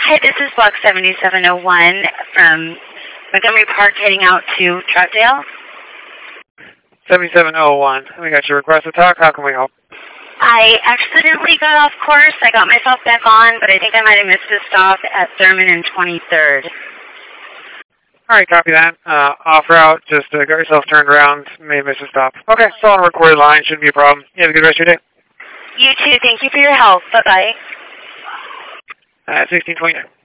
Hi, this is Block 7701 from Montgomery Park heading out to Troutdale. 7701. We got your request to talk. How can we help? I accidentally got off course. I got myself back on, but I think I might have missed a stop at Thurman and 23rd. All right, copy that. Off route, just got yourself turned around, may miss a stop. Okay, still on a recorded line, shouldn't be a problem. You have a good rest of your day. You too. Thank you for your help. Bye-bye. 1629.